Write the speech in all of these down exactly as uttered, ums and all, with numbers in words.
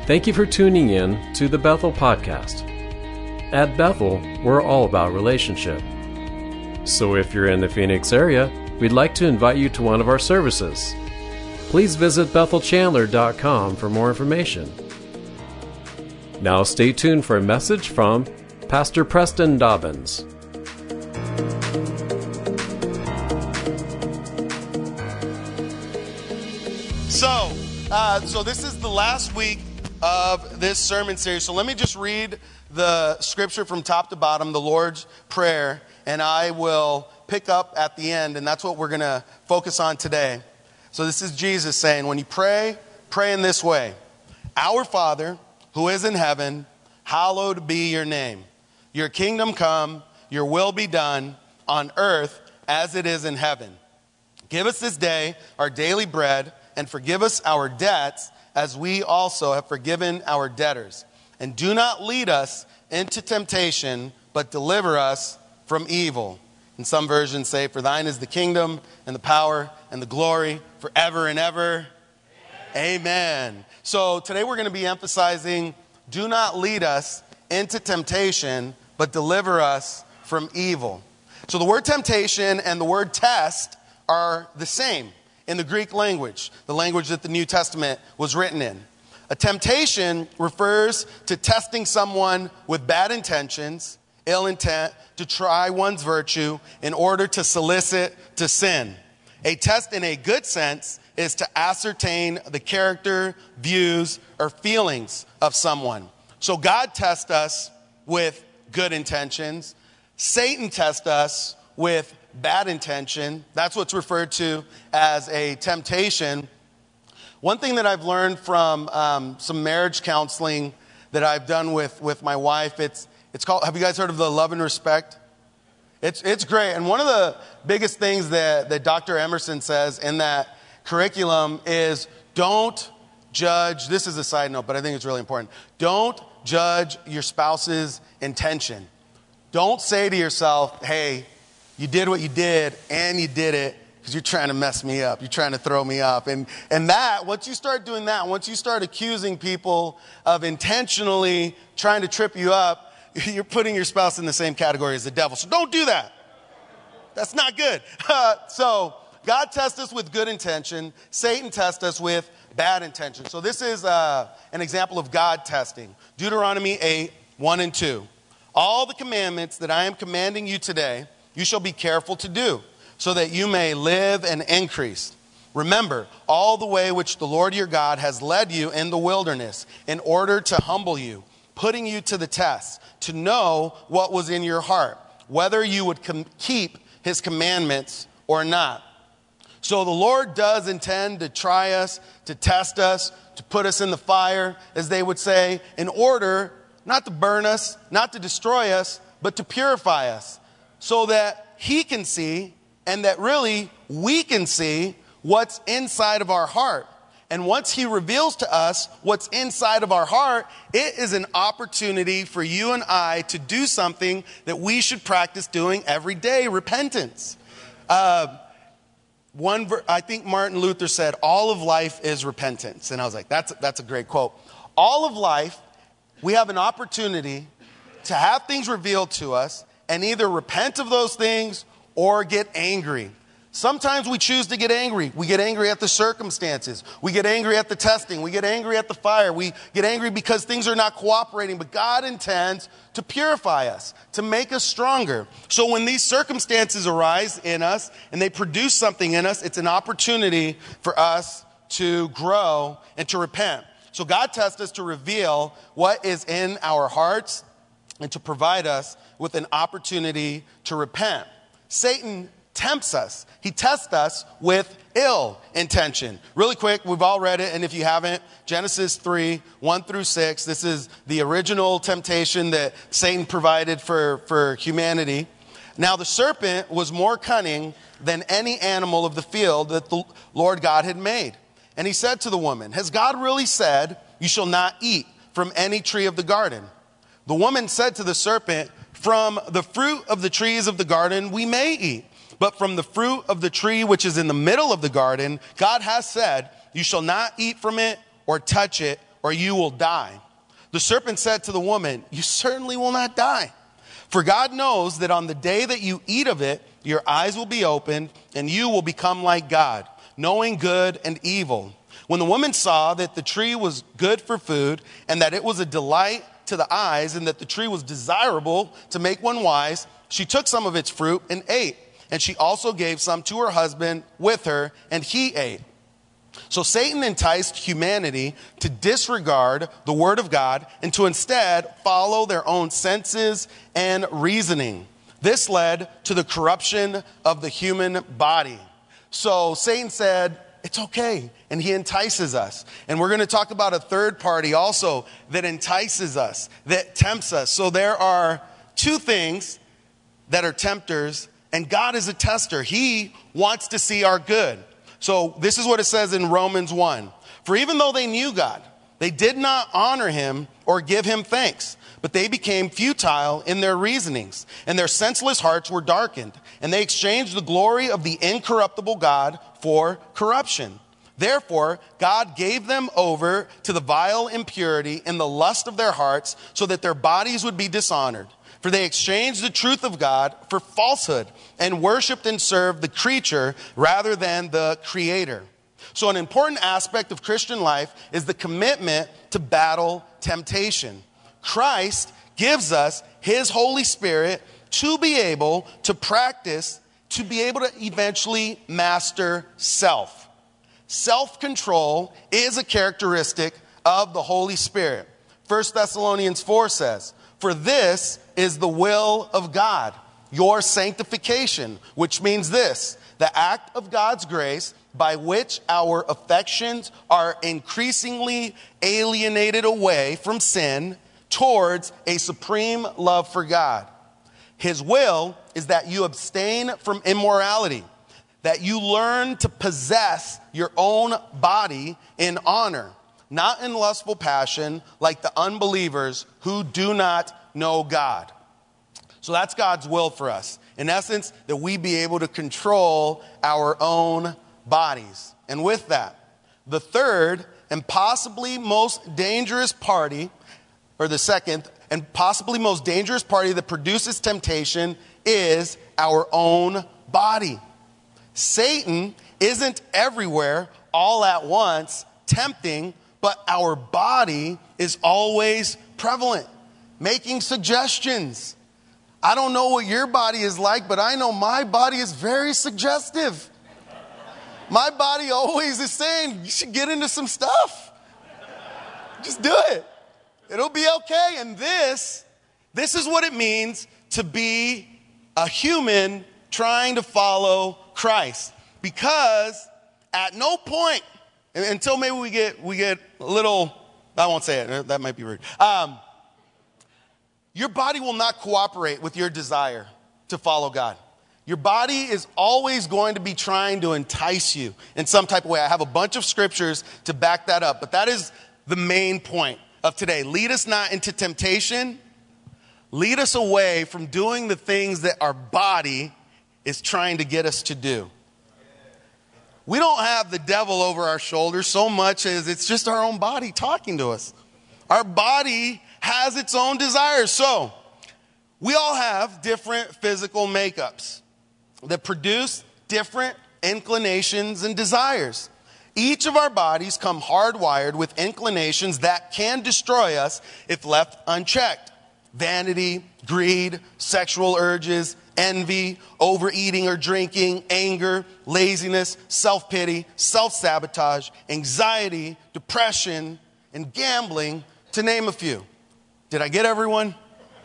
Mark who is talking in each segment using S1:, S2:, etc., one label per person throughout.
S1: Thank you for tuning in to the Bethel Podcast. At Bethel, we're all about relationship. So if you're in the Phoenix area, we'd like to invite you to one of our services. Please visit bethel chandler dot com for more information. Now stay tuned for a message from Pastor Preston Dobbins.
S2: So, uh, so this is the last week of this sermon series. So let me just read the scripture from top to bottom, the Lord's Prayer, and I will pick up at the end, and that's what we're going to focus on today. So this is Jesus saying, when you pray, pray in this way. Our Father, who is in heaven, hallowed be your name. Your kingdom come, your will be done on earth as it is in heaven. Give us this day our daily bread, and forgive us our debts as we also have forgiven our debtors. And do not lead us into temptation, but deliver us from evil. And some versions say, for thine is the kingdom and the power and the glory forever and ever. Amen. Amen. So today we're going to be emphasizing, do not lead us into temptation, but deliver us from evil. So the word temptation and the word test are the same in the Greek language, the language that the New Testament was written in. A temptation refers to testing someone with bad intentions, ill intent, to try one's virtue in order to solicit to sin. A test in a good sense is to ascertain the character, views, or feelings of someone. So God tests us with good intentions. Satan tests us with bad intention. That's what's referred to as a temptation. One thing that I've learned from um, some marriage counseling that I've done with, with my wife, it's it's called, have you guys heard of the Love and Respect? It's it's great. And one of the biggest things that, that Doctor Emerson says in that curriculum is don't judge, this is a side note, but I think it's really important. Don't judge your spouse's intention. Don't say to yourself, hey, you did what you did, and you did it because you're trying to mess me up. You're trying to throw me up. And and that, once you start doing that, once you start accusing people of intentionally trying to trip you up, you're putting your spouse in the same category as the devil. So don't do that. That's not good. Uh, so God tests us with good intention. Satan tests us with bad intention. So this is uh, an example of God testing. Deuteronomy eight, one and two. All the commandments that I am commanding you today, you shall be careful to do, so that you may live and increase. Remember all the way which the Lord your God has led you in the wilderness in order to humble you, putting you to the test, to know what was in your heart, whether you would com- keep his commandments or not. So the Lord does intend to try us, to test us, to put us in the fire, as they would say, in order not to burn us, not to destroy us, but to purify us, so that he can see and that really we can see what's inside of our heart. And once he reveals to us what's inside of our heart, it is an opportunity for you and I to do something that we should practice doing every day, repentance. Uh, one, I think Martin Luther said, all of life is repentance. And I was like, that's, that's a great quote. All of life, we have an opportunity to have things revealed to us and either repent of those things or get angry. Sometimes we choose to get angry. We get angry at the circumstances. We get angry at the testing. We get angry at the fire. We get angry because things are not cooperating. But God intends to purify us, to make us stronger. So when these circumstances arise in us and they produce something in us, it's an opportunity for us to grow and to repent. So God tests us to reveal what is in our hearts and to provide us with an opportunity to repent. Satan tempts us. He tests us with ill intention. Really quick, we've all read it, and if you haven't, Genesis three, one through six, this is the original temptation that Satan provided for, for humanity. Now the serpent was more cunning than any animal of the field that the Lord God had made. And he said to the woman, has God really said, you shall not eat from any tree of the garden? The woman said to the serpent, from the fruit of the trees of the garden we may eat, but from the fruit of the tree which is in the middle of the garden, God has said, you shall not eat from it or touch it, or you will die." The serpent said to the woman, "You certainly will not die. For God knows that on the day that you eat of it, your eyes will be opened, and you will become like God, knowing good and evil." When the woman saw that the tree was good for food, and that it was a delight to the eyes, and that the tree was desirable to make one wise, she took some of its fruit and ate. And she also gave some to her husband with her, and he ate. So Satan enticed humanity to disregard the word of God and to instead follow their own senses and reasoning. This led to the corruption of the human body. So Satan said, it's okay, and he entices us. And we're going to talk about a third party also that entices us, that tempts us. So there are two things that are tempters, and God is a tester. He wants to see our good. So this is what it says in Romans one. "For even though they knew God, they did not honor him or give him thanks, but they became futile in their reasonings, and their senseless hearts were darkened, and they exchanged the glory of the incorruptible God for corruption. Therefore, God gave them over to the vile impurity in the lust of their hearts, so that their bodies would be dishonored. For they exchanged the truth of God for falsehood, and worshiped and served the creature rather than the Creator." So an important aspect of Christian life is the commitment to battle temptation. Christ gives us his Holy Spirit to be able to practice, to be able to eventually master self. Self-control is a characteristic of the Holy Spirit. First Thessalonians four says, "For this is the will of God, your sanctification," which means this: the act of God's grace by which our affections are increasingly alienated away from sin towards a supreme love for God. His will is that you abstain from immorality, that you learn to possess your own body in honor, not in lustful passion like the unbelievers who do not know God. So that's God's will for us. In essence, that we be able to control our own bodies. And with that, the third and possibly most dangerous party, or the second and possibly most dangerous party that produces temptation, is our own body. Satan isn't everywhere all at once tempting, but our body is always prevalent, making suggestions. I don't know what your body is like, but I know my body is very suggestive. My body always is saying, you should get into some stuff. Just do it. It'll be okay. And this, this is what it means to be a human trying to follow Christ. Because at no point, until maybe we get we get a little, I won't say it, that might be rude. Um, your body will not cooperate with your desire to follow God. Your body is always going to be trying to entice you in some type of way. I have a bunch of scriptures to back that up, but that is the main point of today. Lead us not into temptation. Lead us away from doing the things that our body is trying to get us to do. We don't have the devil over our shoulders so much as it's just our own body talking to us. Our body has its own desires. So we all have different physical makeups that produce different inclinations and desires. Each of our bodies come hardwired with inclinations that can destroy us if left unchecked. Vanity, greed, sexual urges, envy, overeating or drinking, anger, laziness, self-pity, self-sabotage, anxiety, depression, and gambling, to name a few. Did I get everyone?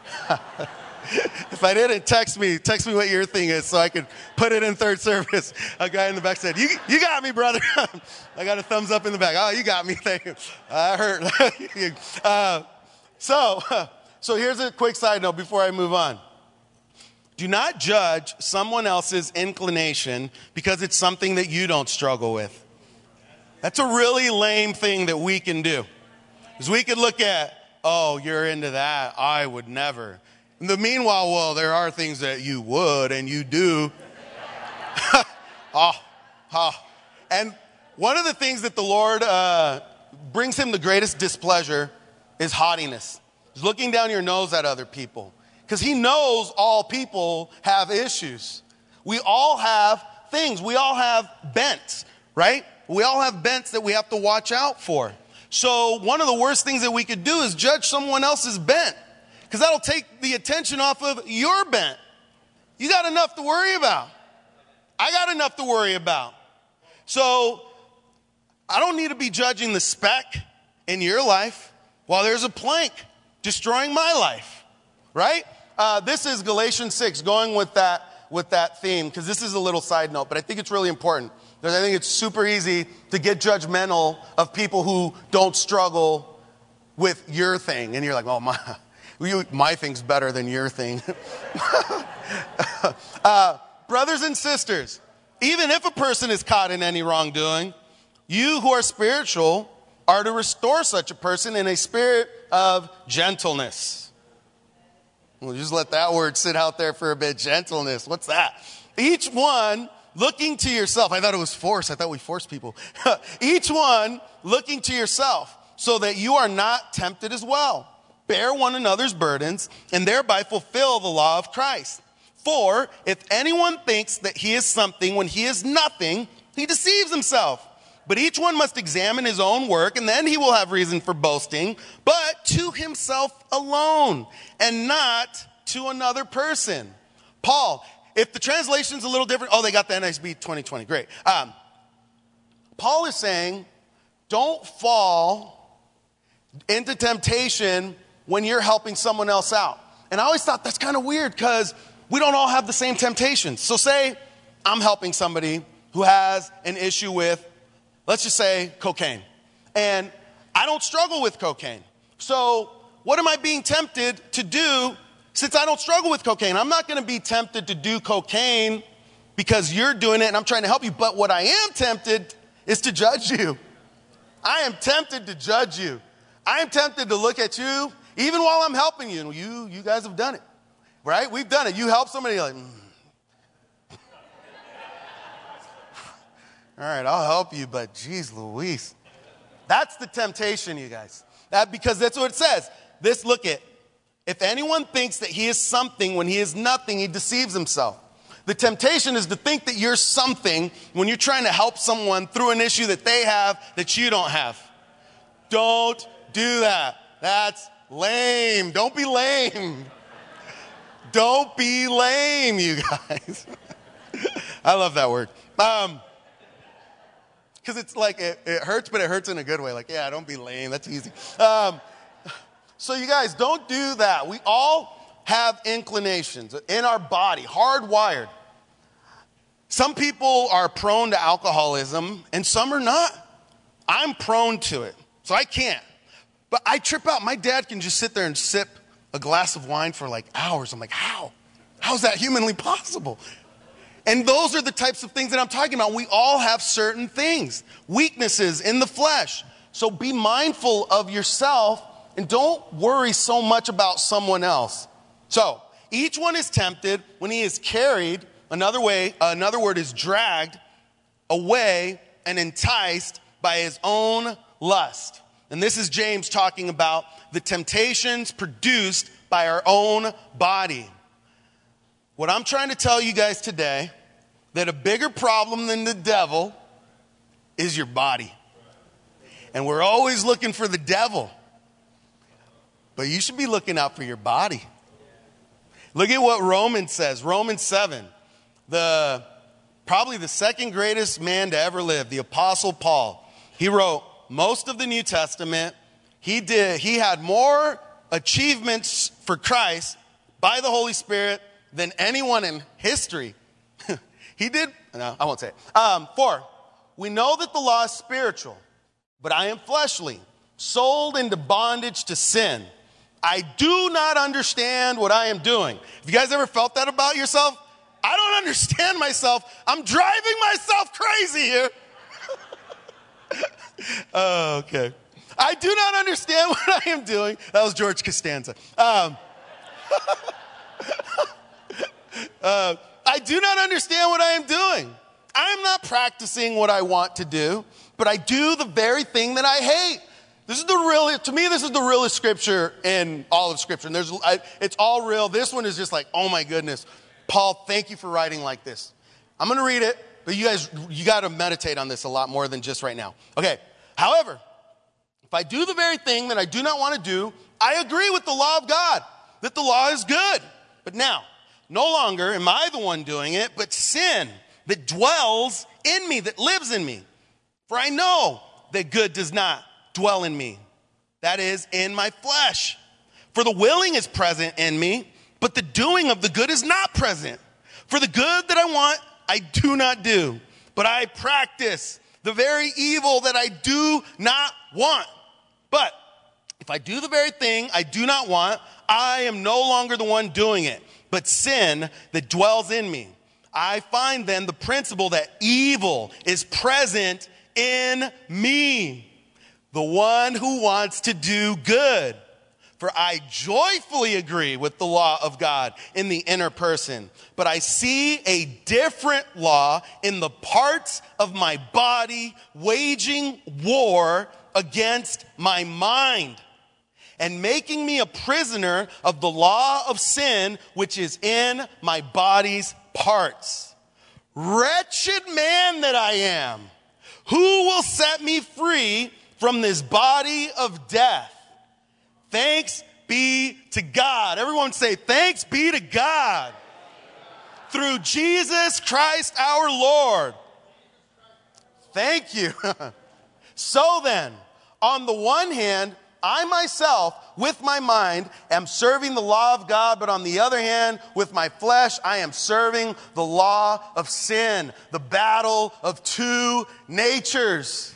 S2: If I didn't, text me. Text me what your thing is so I could put it in third service. A guy in the back said, you, you got me, brother. I got a thumbs up in the back. Oh, you got me. Thank you. I heard. uh, so, so here's a quick side note before I move on. Do not judge someone else's inclination because it's something that you don't struggle with. That's a really lame thing that we can do. Because we could look at, oh, you're into that. I would never. In the meanwhile, well, there are things that you would and you do. oh, oh. And one of the things that the Lord uh, brings him the greatest displeasure is haughtiness. He's looking down your nose at other people. Because he knows all people have issues. We all have things. We all have bents, right? We all have bents that we have to watch out for. So one of the worst things that we could do is judge someone else's bent. Because that'll take the attention off of your bent. You got enough to worry about. I got enough to worry about. So I don't need to be judging the speck in your life while there's a plank destroying my life, right? Uh, this is Galatians six, going with that with that theme, because this is a little side note, but I think it's really important. Because I think it's super easy to get judgmental of people who don't struggle with your thing. And you're like, oh, my, you, my thing's better than your thing. uh, brothers and sisters, even if a person is caught in any wrongdoing, you who are spiritual are to restore such a person in a spirit of gentleness. We'll just let that word sit out there for a bit. Gentleness. What's that? Each one looking to yourself. I thought it was force. I thought we forced people. Each one looking to yourself so that you are not tempted as well. Bear one another's burdens and thereby fulfill the law of Christ. For if anyone thinks that he is something when he is nothing, he deceives himself. But each one must examine his own work, and then he will have reason for boasting, but to himself alone, and not to another person. Paul, if the translation's a little different, oh, they got the N S B twenty twenty, great. Um, Paul is saying, don't fall into temptation when you're helping someone else out. And I always thought that's kind of weird, because we don't all have the same temptations. So say I'm helping somebody who has an issue with, let's just say, cocaine. And I don't struggle with cocaine. So what am I being tempted to do since I don't struggle with cocaine? I'm not going to be tempted to do cocaine because you're doing it and I'm trying to help you. But what I am tempted is to judge you. I am tempted to judge you. I am tempted to look at you even while I'm helping you. And you, you guys have done it, right? We've done it. You help somebody, you're like, mm. All right, I'll help you, but geez Louise. That's the temptation, you guys. That, because that's what it says. This, look at, if anyone thinks that he is something when he is nothing, he deceives himself. The temptation is to think that you're something when you're trying to help someone through an issue that they have that you don't have. Don't do that. That's lame. Don't be lame. Don't be lame, you guys. I love that word. Um, Because it's like, it, it hurts, but it hurts in a good way. Like, yeah, don't be lame. That's easy. Um, so you guys, don't do that. We all have inclinations in our body, hardwired. Some people are prone to alcoholism, and some are not. I'm prone to it, so I can't. But I trip out. My dad can just sit there and sip a glass of wine for like hours. I'm like, how? How is that humanly possible? And those are the types of things that I'm talking about. We all have certain things, weaknesses in the flesh. So be mindful of yourself and don't worry so much about someone else. So each one is tempted when he is carried, another way, another word is dragged away and enticed by his own lust. And this is James talking about the temptations produced by our own body. What I'm trying to tell you guys today, that a bigger problem than the devil is your body. And we're always looking for the devil. But you should be looking out for your body. Look at what Romans says. Romans seven. The, probably the second greatest man to ever live, the Apostle Paul. He wrote most of the New Testament. He did. He had more achievements for Christ by the Holy Spirit than anyone in history. He did, no, I won't say it. Um, four, we know that the law is spiritual, but I am fleshly, sold into bondage to sin. I do not understand what I am doing. Have you guys ever felt that about yourself? I don't understand myself. I'm driving myself crazy here. Oh, okay. I do not understand what I am doing. That was George Costanza. Um, uh, I do not understand what I am doing. I'm not practicing what I want to do, but I do the very thing that I hate. This is the real, to me, this is the realest scripture in all of scripture. And there's, I, it's all real. This one is just like, oh my goodness. Paul, thank you for writing like this. I'm going to read it, but you guys, you got to meditate on this a lot more than just right now. Okay. However, if I do the very thing that I do not want to do, I agree with the law of God, that the law is good. But now, no longer am I the one doing it, but sin that dwells in me, that lives in me. For I know that good does not dwell in me, that is, in my flesh. For the willing is present in me, but the doing of the good is not present. For the good that I want, I do not do, but I practice the very evil that I do not want. But if I do the very thing I do not want, I am no longer the one doing it, but sin that dwells in me. I find then the principle that evil is present in me, the one who wants to do good. For I joyfully agree with the law of God in the inner person, but I see a different law in the parts of my body waging war against my mind and making me a prisoner of the law of sin which is in my body's parts. Wretched man that I am, who will set me free from this body of death? Thanks be to God. Everyone say, thanks be to God. Through Jesus Christ our Lord. Thank you. So then, on the one hand, I myself, with my mind, am serving the law of God, but on the other hand, with my flesh, I am serving the law of sin, the battle of two natures.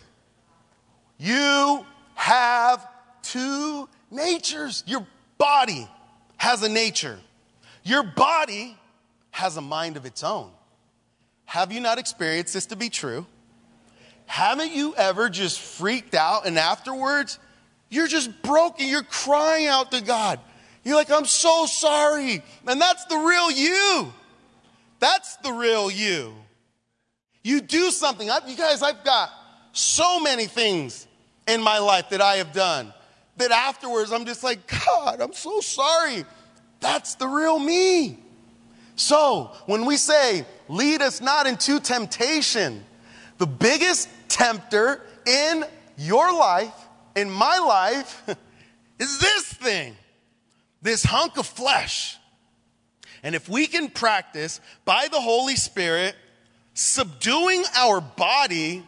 S2: You have two natures. Your body has a nature. Your body has a mind of its own. Have you not experienced this to be true? Haven't you ever just freaked out and afterwards, you're just broken. You're crying out to God. You're like, I'm so sorry. And that's the real you. That's the real you. You do something. I, you guys, I've got so many things in my life that I have done that afterwards I'm just like, God, I'm so sorry. That's the real me. So when we say, lead us not into temptation, the biggest tempter in your life, in my life, is this thing, this hunk of flesh. And if we can practice by the Holy Spirit subduing our body,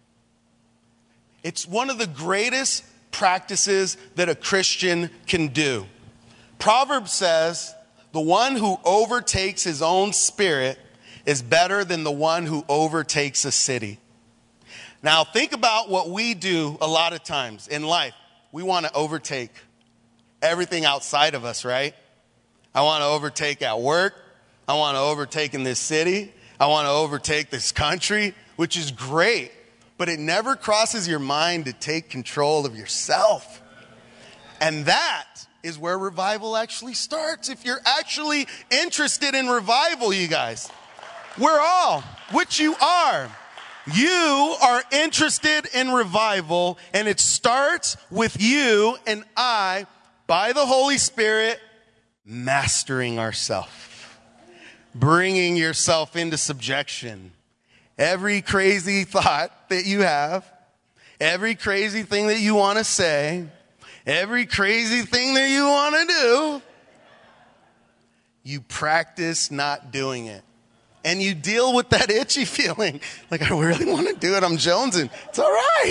S2: it's one of the greatest practices that a Christian can do. Proverbs says, the one who overtakes his own spirit is better than the one who overtakes a city. Now, think about what we do a lot of times in life. We want to overtake everything outside of us, right? I want to overtake at work. I want to overtake in this city. I want to overtake this country, which is great. But it never crosses your mind to take control of yourself. And that is where revival actually starts. If you're actually interested in revival, you guys, we're all, which you are. You are interested in revival, and it starts with you and I, by the Holy Spirit, mastering ourselves, bringing yourself into subjection. Every crazy thought that you have, every crazy thing that you want to say, every crazy thing that you want to do, you practice not doing it. And you deal with that itchy feeling. Like, I really want to do it. I'm jonesing. It's all right.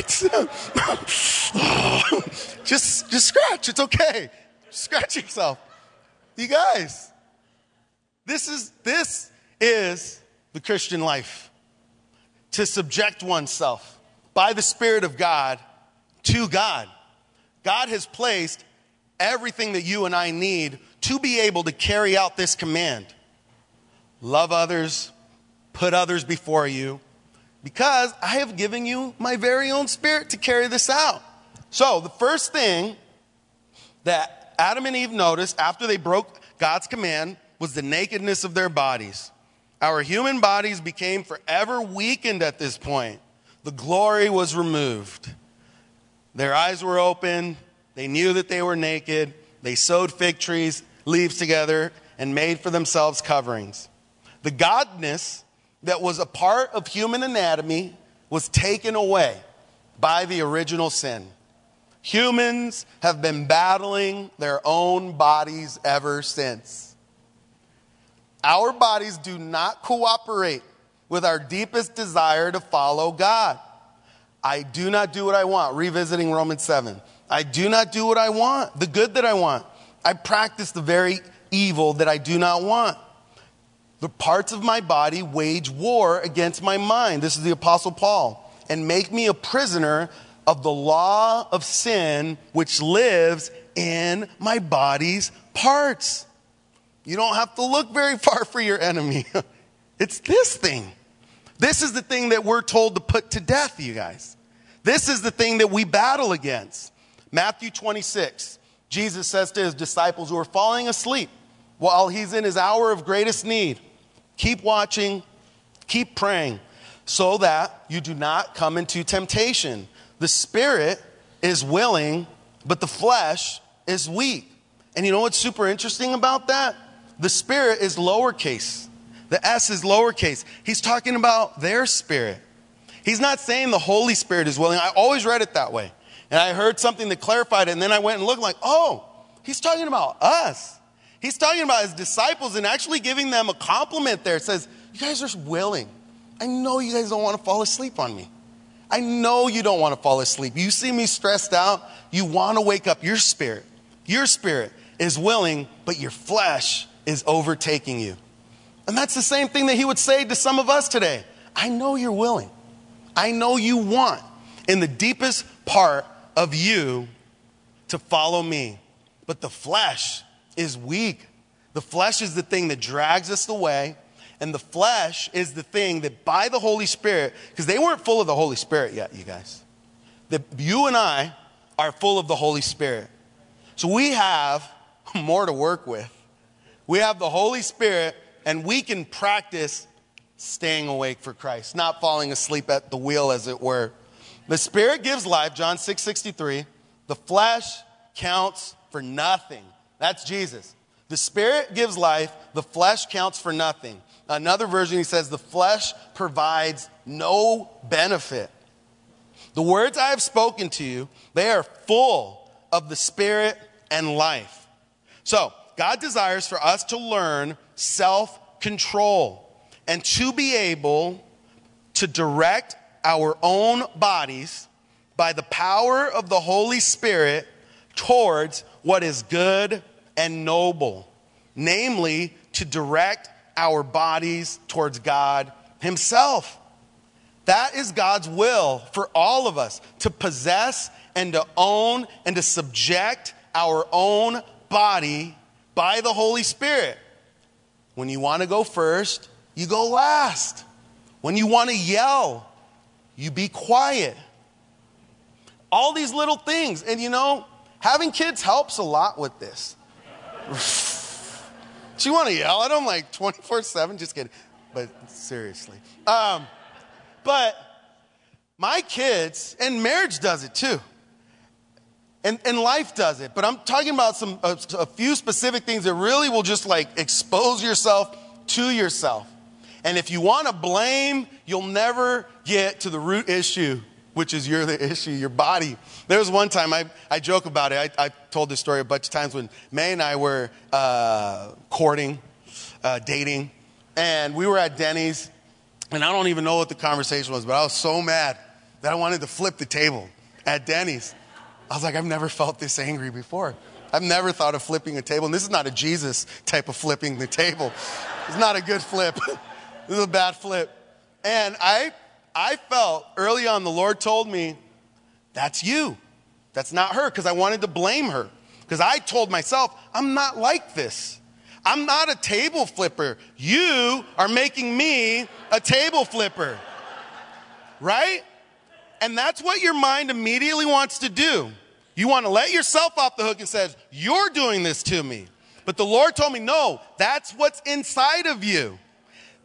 S2: just, just scratch. It's okay. Scratch yourself. You guys, this is, this is the Christian life. To subject oneself by the Spirit of God to God. God has placed everything that you and I need to be able to carry out this command. Love others, put others before you, because I have given you my very own Spirit to carry this out. So the first thing that Adam and Eve noticed after they broke God's command was the nakedness of their bodies. Our human bodies became forever weakened at this point. The glory was removed. Their eyes were open. They knew that they were naked. They sewed fig trees, leaves together, and made for themselves coverings. The godness that was a part of human anatomy was taken away by the original sin. Humans have been battling their own bodies ever since. Our bodies do not cooperate with our deepest desire to follow God. I do not do what I want. Revisiting Romans seven. I do not do what I want, the good that I want. I practice the very evil that I do not want. The parts of my body wage war against my mind. This is the Apostle Paul. And make me a prisoner of the law of sin which lives in my body's parts. You don't have to look very far for your enemy. It's this thing. This is the thing that we're told to put to death, you guys. This is the thing that we battle against. Matthew twenty-six, Jesus says to his disciples who are falling asleep while he's in his hour of greatest need, keep watching, keep praying, so that you do not come into temptation. The spirit is willing, but the flesh is weak. And you know what's super interesting about that? The spirit is lowercase. The S is lowercase. He's talking about their spirit. He's not saying the Holy Spirit is willing. I always read it that way. And I heard something that clarified it, and then I went and looked like, oh, he's talking about us. He's talking about his disciples and actually giving them a compliment there. It says, you guys are willing. I know you guys don't want to fall asleep on me. I know you don't want to fall asleep. You see me stressed out. You want to wake up. Your spirit, your spirit is willing, but your flesh is overtaking you. And that's the same thing that he would say to some of us today. I know you're willing. I know you want in the deepest part of you to follow me. But the flesh is weak. The flesh is the thing that drags us away. And the flesh is the thing that by the Holy Spirit, because they weren't full of the Holy Spirit yet, you guys. That you and I are full of the Holy Spirit. So we have more to work with. We have the Holy Spirit, and we can practice staying awake for Christ, not falling asleep at the wheel, as it were. The Spirit gives life, John six sixty-three. The flesh counts for nothing. That's Jesus. The Spirit gives life. The flesh counts for nothing. Another version, he says, the flesh provides no benefit. The words I have spoken to you, they are full of the Spirit and life. So, God desires for us to learn self-control and to be able to direct our own bodies by the power of the Holy Spirit towards what is good and noble, namely to direct our bodies towards God himself. That is God's will for all of us, to possess and to own and to subject our own body by the Holy Spirit. When you want to go first, you go last. When you want to yell, you be quiet. All these little things. And you know, having kids helps a lot with this. Do you want to yell at them like twenty-four seven? Just kidding. But seriously. Um, but my kids, and marriage does it too. And, and life does it. But I'm talking about some a, a few specific things that really will just like expose yourself to yourself. And if you want to blame, you'll never get to the root issue, which is you're the issue, your body. There was one time, I, I joke about it. I, I told this story a bunch of times when May and I were uh, courting, uh, dating. And we were at Denny's. And I don't even know what the conversation was, but I was so mad that I wanted to flip the table at Denny's. I was like, I've never felt this angry before. I've never thought of flipping a table. And this is not a Jesus type of flipping the table. It's not a good flip. This is a bad flip. And I I felt early on, the Lord told me, that's you. That's not her, because I wanted to blame her. Because I told myself, I'm not like this. I'm not a table flipper. You are making me a table flipper. Right? And that's what your mind immediately wants to do. You want to let yourself off the hook and says, you're doing this to me. But the Lord told me, no, that's what's inside of you.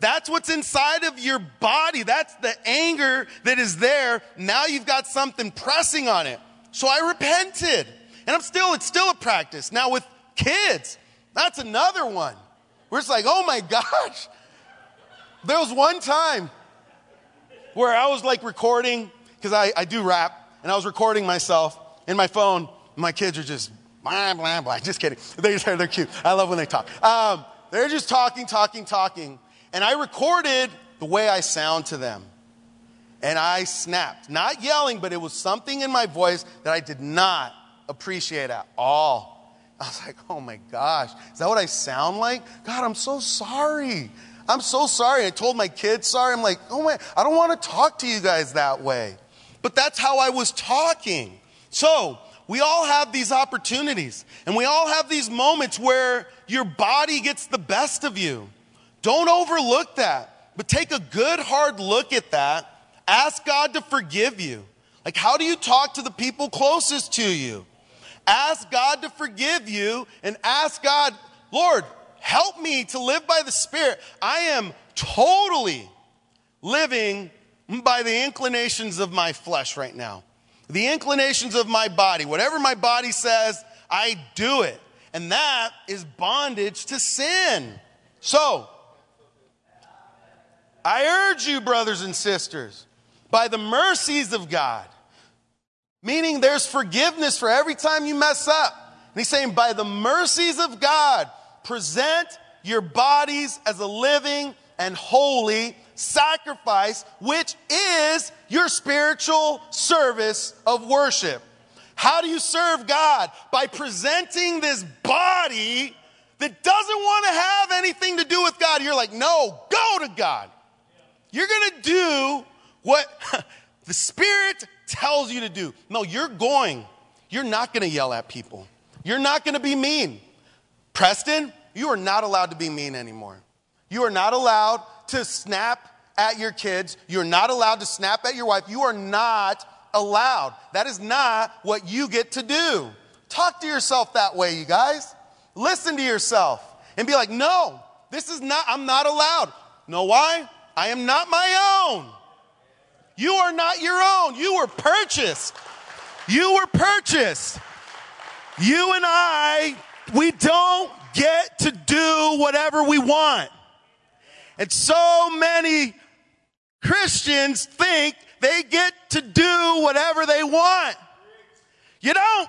S2: That's what's inside of your body. That's the anger that is there. Now you've got something pressing on it. So I repented. And I'm still, it's still a practice. Now with kids, that's another one. Where it's like, oh my gosh. There was one time where I was like recording, because I, I do rap, and I was recording myself in my phone. My kids are just blah, blah, blah. Just kidding. They're, they're cute. I love when they talk. Um, they're just talking, talking, talking. And I recorded the way I sound to them. And I snapped. Not yelling, but it was something in my voice that I did not appreciate at all. I was like, oh my gosh, is that what I sound like? God, I'm so sorry. I'm so sorry. I told my kids sorry. I'm like, oh my, I don't want to talk to you guys that way. But that's how I was talking. So we all have these opportunities. And we all have these moments where your body gets the best of you. Don't overlook that, but take a good hard look at that. Ask God to forgive you. Like, how do you talk to the people closest to you? Ask God to forgive you and ask God, Lord, help me to live by the Spirit. I am totally living by the inclinations of my flesh right now. The inclinations of my body. Whatever my body says, I do it. And that is bondage to sin. So, I urge you, brothers and sisters, by the mercies of God, meaning there's forgiveness for every time you mess up. And he's saying, by the mercies of God, present your bodies as a living and holy sacrifice, which is your spiritual service of worship. How do you serve God? By presenting this body that doesn't want to have anything to do with God. You're like, no, go to God. You're going to do what the Spirit tells you to do. No, you're going. You're not going to yell at people. You're not going to be mean. Preston, you are not allowed to be mean anymore. You are not allowed to snap at your kids. You're not allowed to snap at your wife. You are not allowed. That is not what you get to do. Talk to yourself that way, you guys. Listen to yourself and be like, no, this is not, I'm not allowed. Know why? I am not my own. You are not your own. You were purchased. You were purchased. You and I, we don't get to do whatever we want. And so many Christians think they get to do whatever they want. You don't.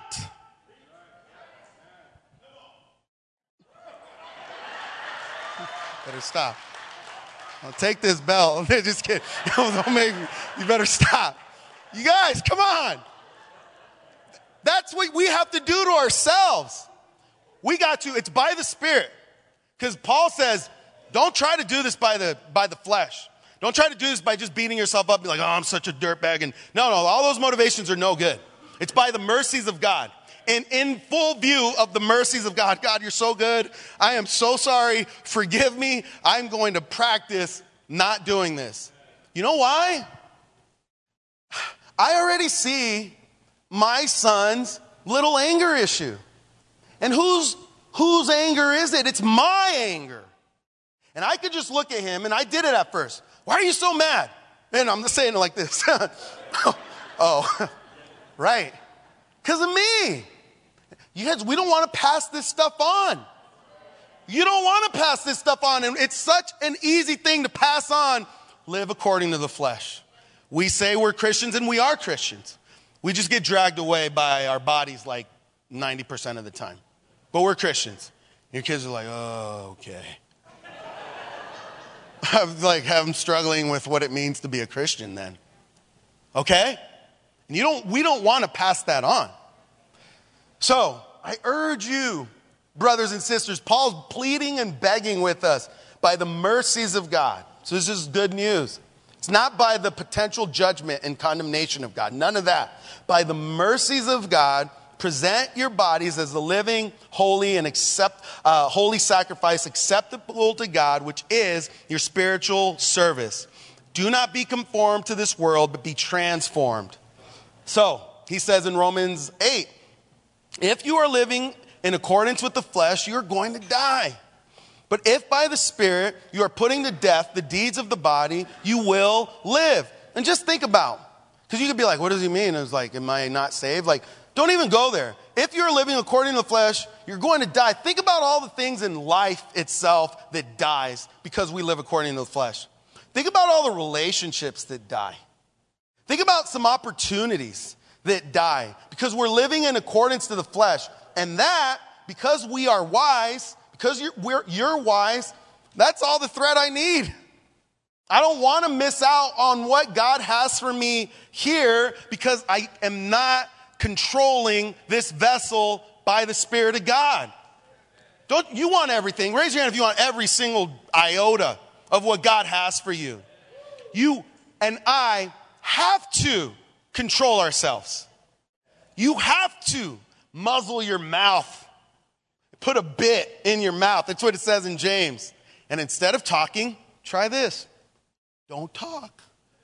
S2: Better stop. I'll take this bell. Just kidding. Don't make me. You better stop. You guys, come on. That's what we have to do to ourselves. We got to. It's by the Spirit. Because Paul says, don't try to do this by the by the flesh. Don't try to do this by just beating yourself up and be like, oh, I'm such a dirtbag. And no, no, all those motivations are no good. It's by the mercies of God. And in full view of the mercies of God, God, you're so good. I am so sorry. Forgive me. I'm going to practice not doing this. You know why? I already see my son's little anger issue. And whose, whose anger is it? It's my anger. And I could just look at him, and I did it at first. Why are you so mad? And I'm just saying it like this. Oh, right. Because of me. You guys, we don't want to pass this stuff on. You don't want to pass this stuff on. And it's such an easy thing to pass on. Live according to the flesh. We say we're Christians, and we are Christians. We just get dragged away by our bodies like ninety percent of the time. But we're Christians. Your kids are like, oh, okay. I'm like, I'm struggling with what it means to be a Christian then. Okay? And you don't, we don't want to pass that on. So, I urge you, brothers and sisters, Paul's pleading and begging with us by the mercies of God. So this is good news. It's not by the potential judgment and condemnation of God. None of that. By the mercies of God, present your bodies as a living, holy, and accept, uh, holy sacrifice acceptable to God, which is your spiritual service. Do not be conformed to this world, but be transformed. So, he says in Romans eight, if you are living in accordance with the flesh, you're going to die. But if by the Spirit you are putting to death the deeds of the body, you will live. And just think about, because you could be like, what does he mean? It's like, am I not saved? Like, don't even go there. If you're living according to the flesh, you're going to die. Think about all the things in life itself that dies because we live according to the flesh. Think about all the relationships that die. Think about some opportunities that die because we're living in accordance to the flesh. And that, because we are wise, because you're, we're, you're wise, that's all the thread I need. I don't want to miss out on what God has for me here because I am not controlling this vessel by the Spirit of God. Don't you want everything? Raise your hand if you want every single iota of what God has for you. You and I have to control ourselves. You have to muzzle your mouth. Put a bit in your mouth. That's what it says in James. And instead of talking, try this. Don't talk.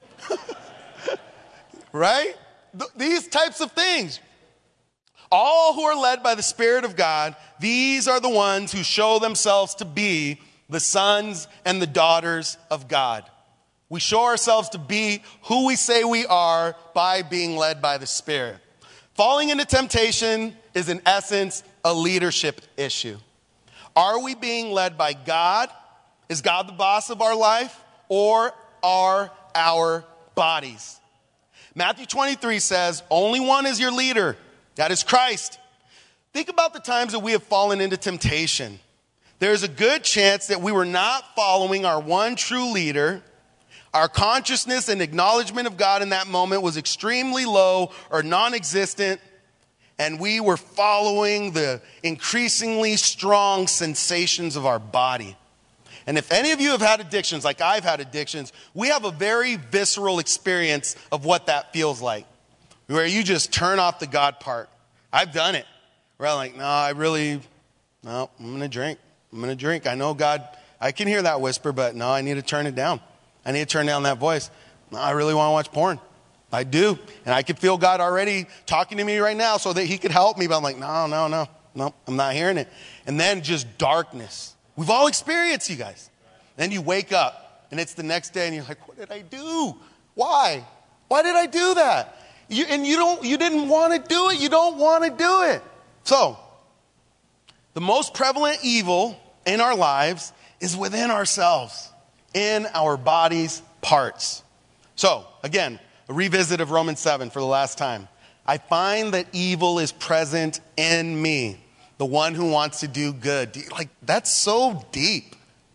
S2: Right? Th- these types of things. All who are led by the Spirit of God, these are the ones who show themselves to be the sons and the daughters of God. We show ourselves to be who we say we are by being led by the Spirit. Falling into temptation is in essence a leadership issue. Are we being led by God? Is God the boss of our life? Or are our bodies? Matthew twenty-three says, only one is your leader. That is Christ. Think about the times that we have fallen into temptation. There's a good chance that we were not following our one true leader. Our consciousness and acknowledgement of God in that moment was extremely low or non-existent. And we were following the increasingly strong sensations of our body. And if any of you have had addictions, like I've had addictions, we have a very visceral experience of what that feels like. Where you just turn off the God part. I've done it. Where I'm like, no, I really, no, I'm going to drink. I'm going to drink. I know God, I can hear that whisper, but no, I need to turn it down. I need to turn down that voice. No, I really want to watch porn. I do. And I can feel God already talking to me right now so that he could help me. But I'm like, no, no, no, no, I'm not hearing it. And then just darkness. We've all experienced, you guys. Then you wake up and it's the next day and you're like, what did I do? Why? Why did I do that? You, and you don't, you didn't want to do it. You don't want to do it. So, the most prevalent evil in our lives is within ourselves, in our body's parts. So, again, a revisit of Romans seven for the last time. I find that evil is present in me, the one who wants to do good. Like, that's so deep.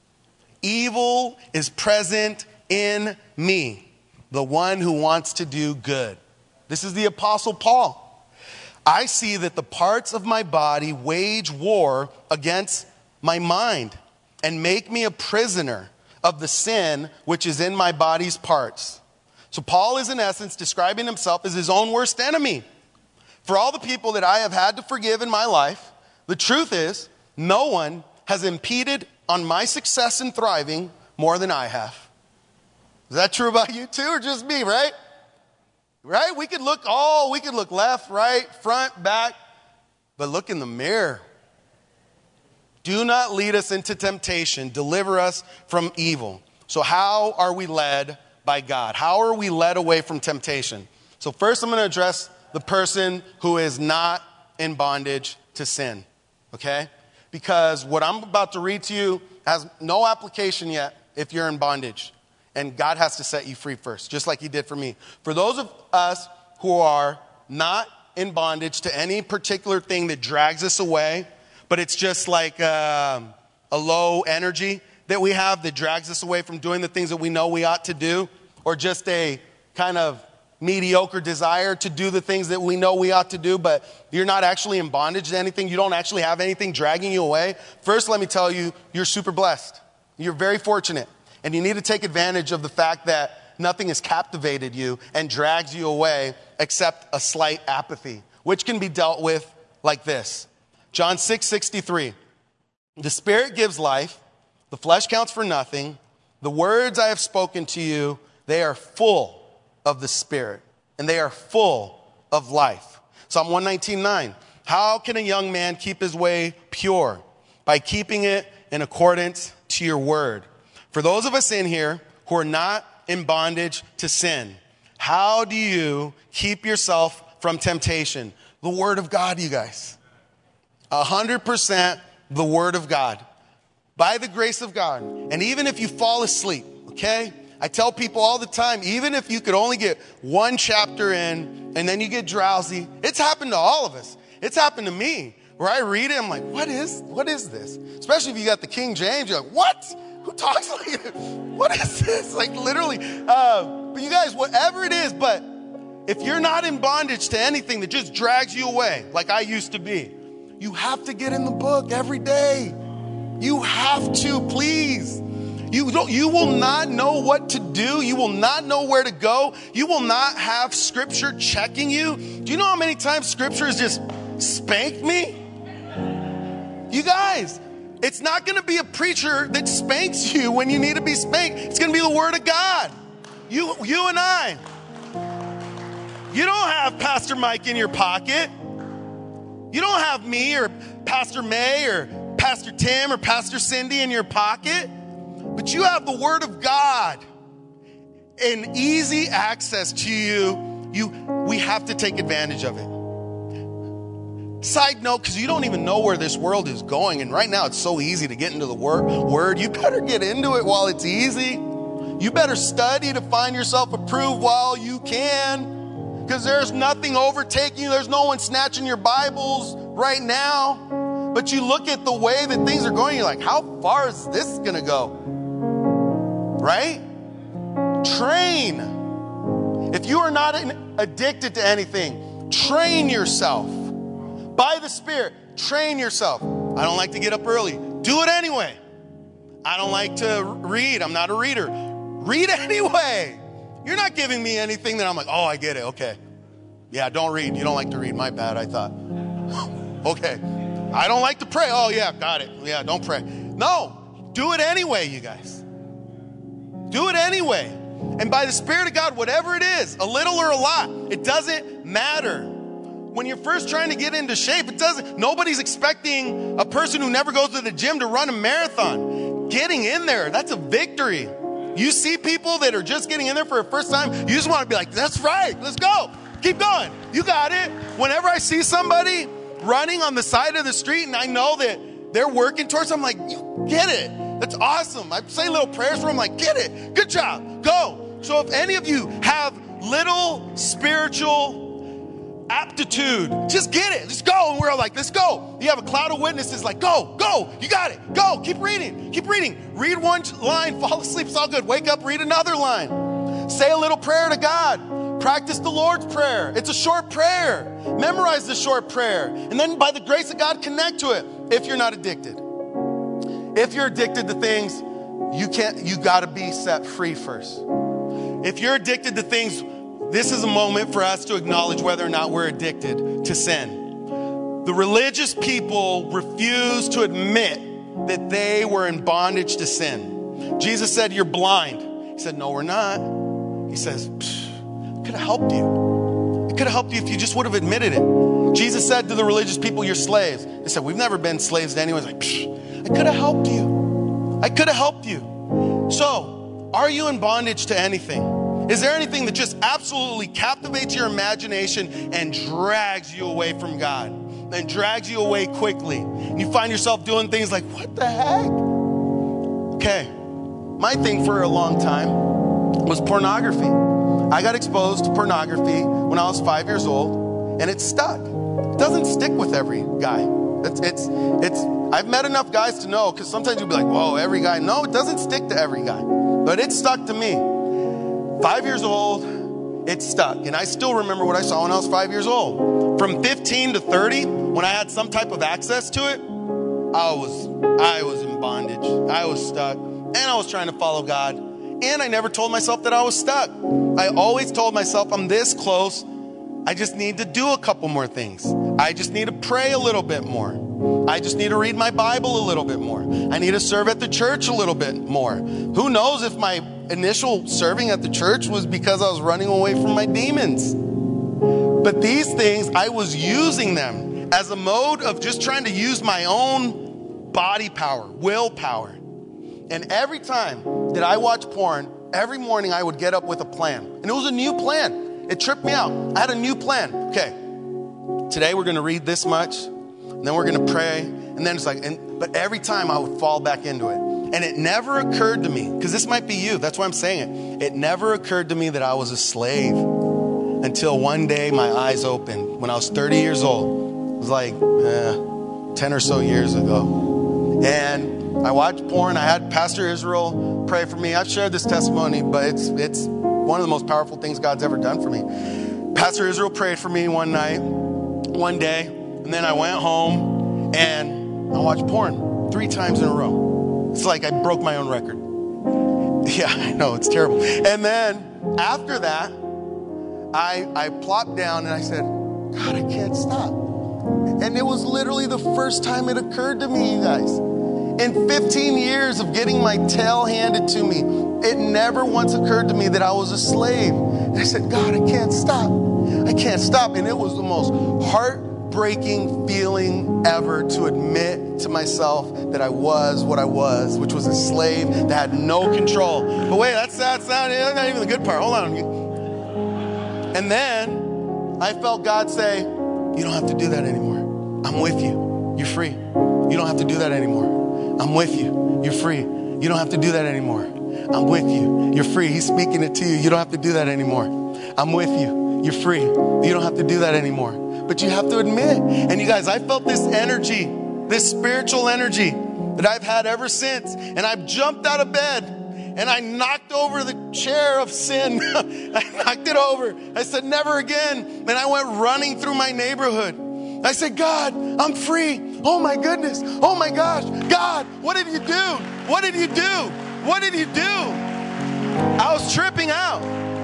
S2: Evil is present in me, the one who wants to do good. This is the Apostle Paul. I see that the parts of my body wage war against my mind and make me a prisoner of the sin which is in my body's parts. So Paul is in essence describing himself as his own worst enemy. For all the people that I have had to forgive in my life, the truth is no one has impeded on my success and thriving more than I have. Is that true about you too, or just me, right? Right? We could look, oh, we could look left, right, front, back, but look in the mirror. Do not lead us into temptation. Deliver us from evil. So how are we led by God? How are we led away from temptation? So first I'm going to address the person who is not in bondage to sin, okay? Because what I'm about to read to you has no application yet if you're in bondage. And God has to set you free first, just like he did for me. For those of us who are not in bondage to any particular thing that drags us away, but it's just like um, a low energy that we have that drags us away from doing the things that we know we ought to do, or just a kind of mediocre desire to do the things that we know we ought to do, but you're not actually in bondage to anything. You don't actually have anything dragging you away. First, let me tell you, you're super blessed. You're very fortunate. And you need to take advantage of the fact that nothing has captivated you and drags you away except a slight apathy, which can be dealt with like this. John six sixty-three. The Spirit gives life. The flesh counts for nothing. The words I have spoken to you, they are full of the Spirit, and they are full of life. Psalm one nineteen nine. How can a young man keep his way pure? By keeping it in accordance to your word. For those of us in here who are not in bondage to sin, how do you keep yourself from temptation? The word of God, you guys. A hundred percent the word of God. By the grace of God. And even if you fall asleep, okay? I tell people all the time, even if you could only get one chapter in and then you get drowsy, it's happened to all of us. It's happened to me. Where I read it, I'm like, what is, what is this? Especially if you got the King James, you're like, what? Who talks like this? What is this? Like literally. Uh, but you guys, whatever it is, but if you're not in bondage to anything that just drags you away, like I used to be, you have to get in the book every day. You have to, please. You don't, you will not know what to do. You will not know where to go. You will not have scripture checking you. Do you know how many times scripture has just spanked me? You guys, it's not going to be a preacher that spanks you when you need to be spanked. It's going to be the word of God. You, you and I. You don't have Pastor Mike in your pocket. You don't have me or Pastor May or Pastor Tim or Pastor Cindy in your pocket. But you have the word of God and easy access to you. You, we have to take advantage of it. Side note, because you don't even know where this world is going. And right now it's so easy to get into the word. word. You better get into it while it's easy. You better study to find yourself approved while you can. Because there's nothing overtaking you. There's no one snatching your Bibles right now. But you look at the way that things are going, you're like, how far is this going to go? Right? Train. If you are not addicted to anything, train yourself. By the Spirit, train yourself. I don't like to get up early. Do it anyway. I don't like to read. I'm not a reader. Read anyway. You're not giving me anything that I'm like, oh, I get it. Okay. Yeah, don't read. You don't like to read. My bad, I thought. Okay. I don't like to pray. Oh, yeah, got it. Yeah, don't pray. No, do it anyway, you guys. Do it anyway. And by the Spirit of God, whatever it is, a little or a lot, it doesn't matter. When you're first trying to get into shape, it doesn't, nobody's expecting a person who never goes to the gym to run a marathon. Getting in there, that's a victory. You see people that are just getting in there for the first time, you just want to be like, that's right, let's go. Keep going. You got it. Whenever I see somebody running on the side of the street and I know that they're working towards, I'm like, you get it. That's awesome. I say little prayers for them, like, get it. Good job. Go. So if any of you have little spiritual aptitude, just get it. Just go. And we're all like, let's go. You have a cloud of witnesses like, go, go. You got it. Go. Keep reading. Keep reading. Read one line, fall asleep. It's all good. Wake up, read another line. Say a little prayer to God. Practice the Lord's Prayer. It's a short prayer. Memorize the short prayer. And then by the grace of God, connect to it if you're not addicted. If you're addicted to things, you can't, you got to be set free first. If you're addicted to things, this is a moment for us to acknowledge whether or not we're addicted to sin. The religious people refused to admit that they were in bondage to sin. Jesus said, you're blind. He said, no, we're not. He says, it could have helped you. It could have helped you if you just would have admitted it. Jesus said to the religious people, you're slaves. They said, we've never been slaves to anyone. He's like, Psh, I could have helped you. I could have helped you. So, are you in bondage to anything? Is there anything that just absolutely captivates your imagination and drags you away from God? And drags you away quickly? And you find yourself doing things like, what the heck? Okay. My thing for a long time was pornography. I got exposed to pornography when I was five years old, and it stuck. It doesn't stick with every guy. It's, it's, it's, I've met enough guys to know, because sometimes you'll be like, whoa, every guy. No, it doesn't stick to every guy. But it stuck to me. Five years old, it stuck. And I still remember what I saw when I was five years old. From fifteen to thirty, when I had some type of access to it, I was, I was in bondage. I was stuck. And I was trying to follow God. And I never told myself that I was stuck. I always told myself I'm this close. I just need to do a couple more things. I just need to pray a little bit more. I just need to read my Bible a little bit more. I need to serve at the church a little bit more. Who knows if my initial serving at the church was because I was running away from my demons. But these things, I was using them as a mode of just trying to use my own body power, willpower. And every time that I watch porn, every morning I would get up with a plan. And it was a new plan. It tripped me out. I had a new plan. Okay, today we're going to read this much, and then we're going to pray. And then it's like, and, but every time I would fall back into it. And it never occurred to me, because this might be you, that's why I'm saying it. It never occurred to me that I was a slave until one day my eyes opened when I was thirty years old. It was like eh, ten or so years ago. And I watched porn. I had Pastor Israel pray for me. I've shared this testimony, but it's it's one of the most powerful things God's ever done for me. Pastor Israel prayed for me one night, one day, and then I went home and I watched porn three times in a row. It's like I broke my own record. Yeah, I know, it's terrible. And then after that, I I plopped down and I said, God, I can't stop. And it was literally the first time it occurred to me, you guys. In fifteen years of getting my tail handed to me, it never once occurred to me that I was a slave. And I said, God, I can't stop. I can't stop. And it was the most heartbreaking feeling ever to admit to myself that I was what I was, which was a slave that had no control. But wait, that's, that's, not, that's not even the good part. Hold on. And then I felt God say, you don't have to do that anymore. I'm with you. You're free. You don't have to do that anymore. I'm with you. You're free. You don't have to do that anymore. I'm with you. You're free. He's speaking it to you. You don't have to do that anymore. I'm with you. You're free. You don't have to do that anymore. But you have to admit. And you guys, I felt this energy, this spiritual energy that I've had ever since. And I've jumped out of bed and I knocked over the chair of sin. I knocked it over. I said, never again. And I went running through my neighborhood. I said, God, I'm free. Oh my goodness. Oh my gosh. God, what did you do? What did you do? What did you do? I was tripping out.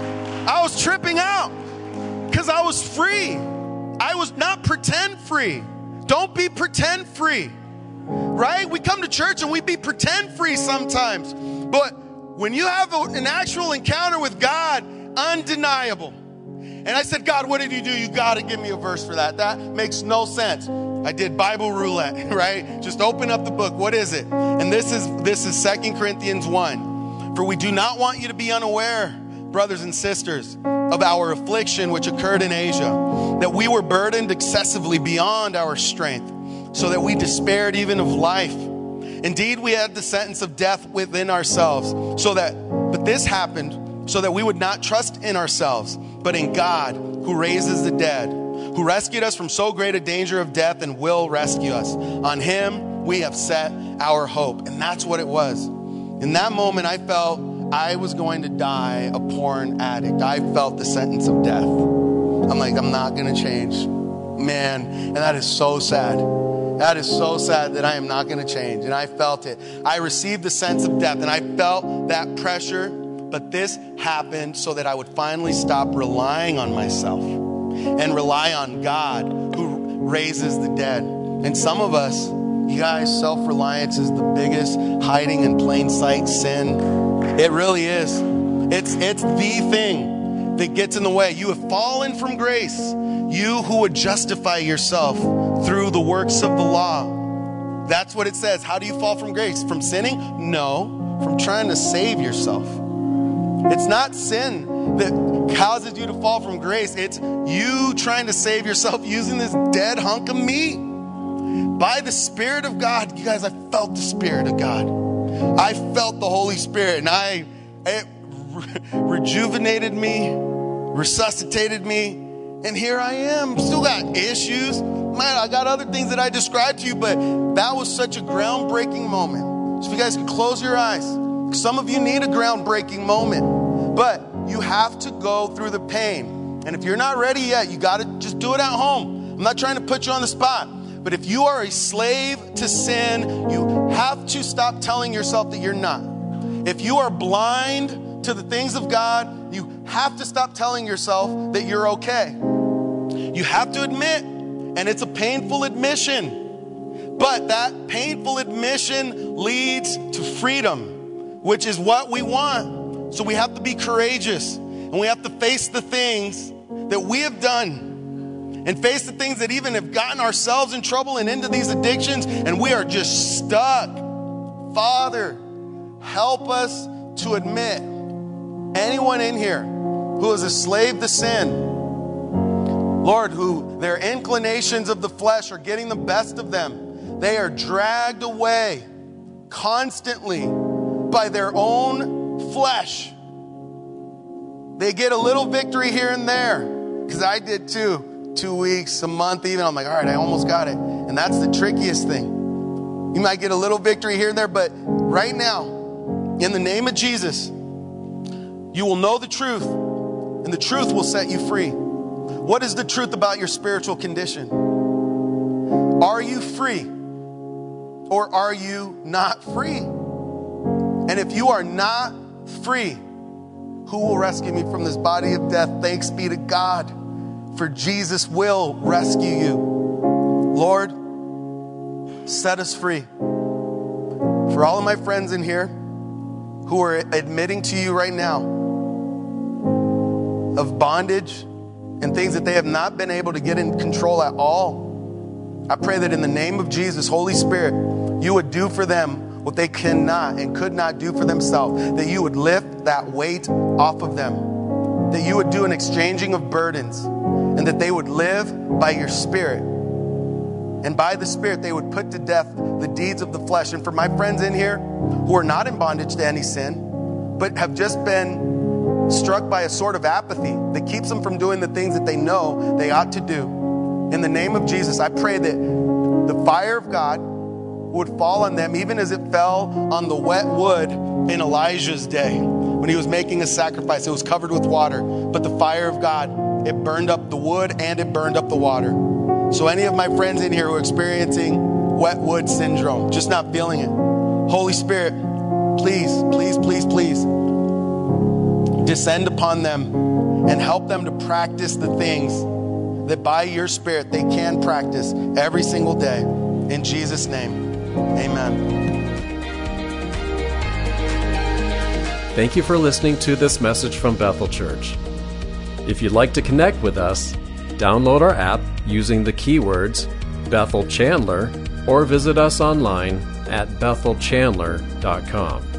S2: I was tripping out because I was free. I was not pretend free. Don't be pretend free, right? We come to church and we be pretend free sometimes. But when you have an actual encounter with God, undeniable. And I said, God, what did you do? You got to give me a verse for that. That makes no sense. I did Bible roulette, right? Just open up the book. What is it? And this is this is Second Corinthians one. For we do not want you to be unaware, brothers and sisters, of our affliction which occurred in Asia, that we were burdened excessively beyond our strength, so that we despaired even of life. Indeed, we had the sentence of death within ourselves, so that, but this happened so that we would not trust in ourselves, but in God, who raises the dead, who rescued us from so great a danger of death and will rescue us. On him, we have set our hope. And that's what it was. In that moment, I felt I was going to die a porn addict. I felt the sentence of death. I'm like, I'm not going to change. Man, and that is so sad. That is so sad that I am not going to change. And I felt it. I received the sense of death and I felt that pressure. But this happened so that I would finally stop relying on myself and rely on God who raises the dead. And some of us, you guys, self-reliance is the biggest hiding in plain sight sin. It really is. It's, it's the thing that gets in the way. You have fallen from grace. You who would justify yourself through the works of the law. That's what it says. How do you fall from grace? From sinning? No, from trying to save yourself. It's not sin that causes you to fall from grace. It's you trying to save yourself using this dead hunk of meat. By the Spirit of God, you guys, I felt the Spirit of God. I felt the Holy Spirit, and I it re- rejuvenated me, resuscitated me, and here I am. Still got issues. Man, I got other things that I described to you, but that was such a groundbreaking moment. So if you guys can close your eyes. Some of you need a groundbreaking moment, but you have to go through the pain. And if you're not ready yet, you got to just do it at home. I'm not trying to put you on the spot, but if you are a slave to sin, you have to stop telling yourself that you're not. If you are blind to the things of God, you have to stop telling yourself that you're okay. You have to admit, and it's a painful admission, but that painful admission leads to freedom, which is what we want. So we have to be courageous and we have to face the things that we have done and face the things that even have gotten ourselves in trouble and into these addictions, and we are just stuck. Father, help us to admit anyone in here who is a slave to sin, Lord, who their inclinations of the flesh are getting the best of them. They are dragged away constantly by their own flesh. They get a little victory here and there, because I did too. Two weeks, a month even. I'm like, all right, I almost got it. And that's the trickiest thing. You might get a little victory here and there, but right now, in the name of Jesus, you will know the truth, and the truth will set you free. What is the truth about your spiritual condition? Are you free, or are you not free? And if you are not free, who will rescue me from this body of death? Thanks be to God, for Jesus will rescue you. Lord, set us free. For all of my friends in here who are admitting to you right now of bondage and things that they have not been able to get in control at all, I pray that in the name of Jesus, Holy Spirit, you would do for them what they cannot and could not do for themselves, that you would lift that weight off of them, that you would do an exchanging of burdens, and that they would live by your Spirit. And by the Spirit, they would put to death the deeds of the flesh. And for my friends in here who are not in bondage to any sin, but have just been struck by a sort of apathy that keeps them from doing the things that they know they ought to do, in the name of Jesus, I pray that the fire of God would fall on them, even as it fell on the wet wood in Elijah's day when he was making a sacrifice. It was covered with water, but the fire of God, it burned up the wood and it burned up the water. So any of my friends in here who are experiencing wet wood syndrome, just not feeling it, Holy Spirit, please, please, please, please descend upon them and help them to practice the things that by your Spirit they can practice every single day. In Jesus' name, amen.
S1: Thank you for listening to this message from Bethel Church. If you'd like to connect with us, download our app using the keywords Bethel Chandler, or visit us online at bethel chandler dot com.